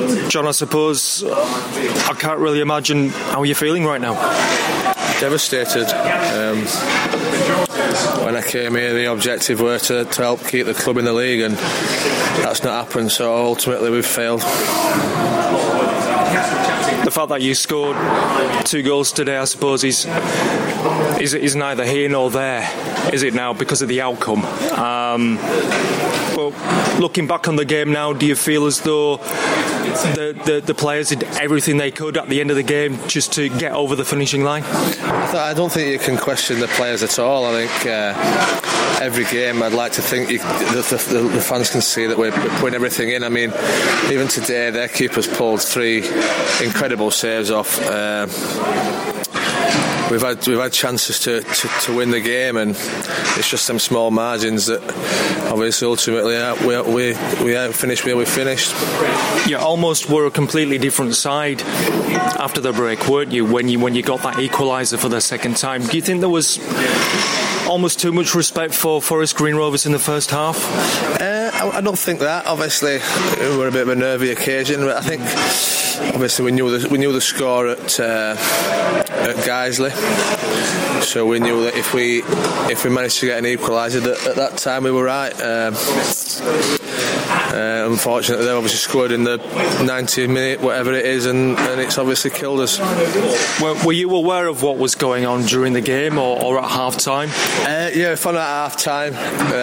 John, I suppose I can't really imagine how you're feeling right now. Devastated. When I came here, the objective were to help keep the club in the league, and that's not happened, so ultimately we've failed. The fact that you scored 2 goals today, I suppose, is neither here nor there, is it now, because of the outcome? But looking back on the game now, do you feel as though the players did everything they could at the end of the game just to get over the finishing line? I don't think you can question the players at all. I think every game I'd like to think the fans can see that we're putting everything in. I mean, even today their keeper's pulled 3 incredible saves off. We've had chances to win the game, and it's just some small margins that obviously ultimately we finished where we finished. You almost were a completely different side after the break, weren't you? When you got that equaliser for the second time, do you think there was almost too much respect for Forest Green Rovers in the first half? I don't think that. Obviously, it was a bit of a nervy occasion, but I think obviously we knew the score at Guiseley, so we knew that if we managed to get an equaliser, at that time we were right. Unfortunately, they obviously scored in the 90th minute, whatever it is, and it's obviously killed us. Were you aware of what was going on during the game or at half time? Yeah, fun at half time.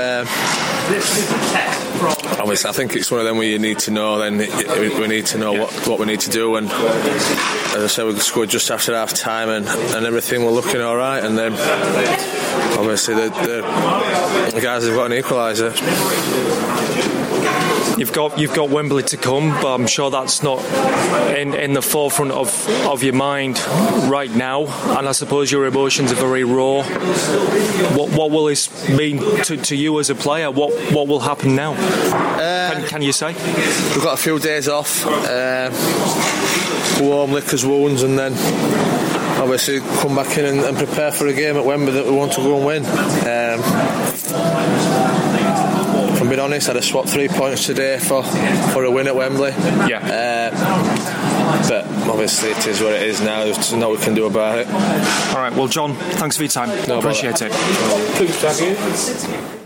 Obviously, I think it's one of them where you need to know. Then we need to know what we need to do. And as I said, we scored just after half time, and everything was looking all right. And then obviously the guys have got an equaliser. You've got Wembley to come, but I'm sure that's not in the forefront of your mind right now. And I suppose your emotions are very raw. What will this mean to you as a player? What will happen now? Can you say? We've got a few days off. Warm liquors wounds, and then obviously come back in and prepare for a game at Wembley that we want to go and win. If I'm being honest, I'd have swapped 3 points today for a win at Wembley. Yeah. But obviously it is what it is now. There's nothing we can do about it. All right. Well, John, thanks for your time. No, appreciate it.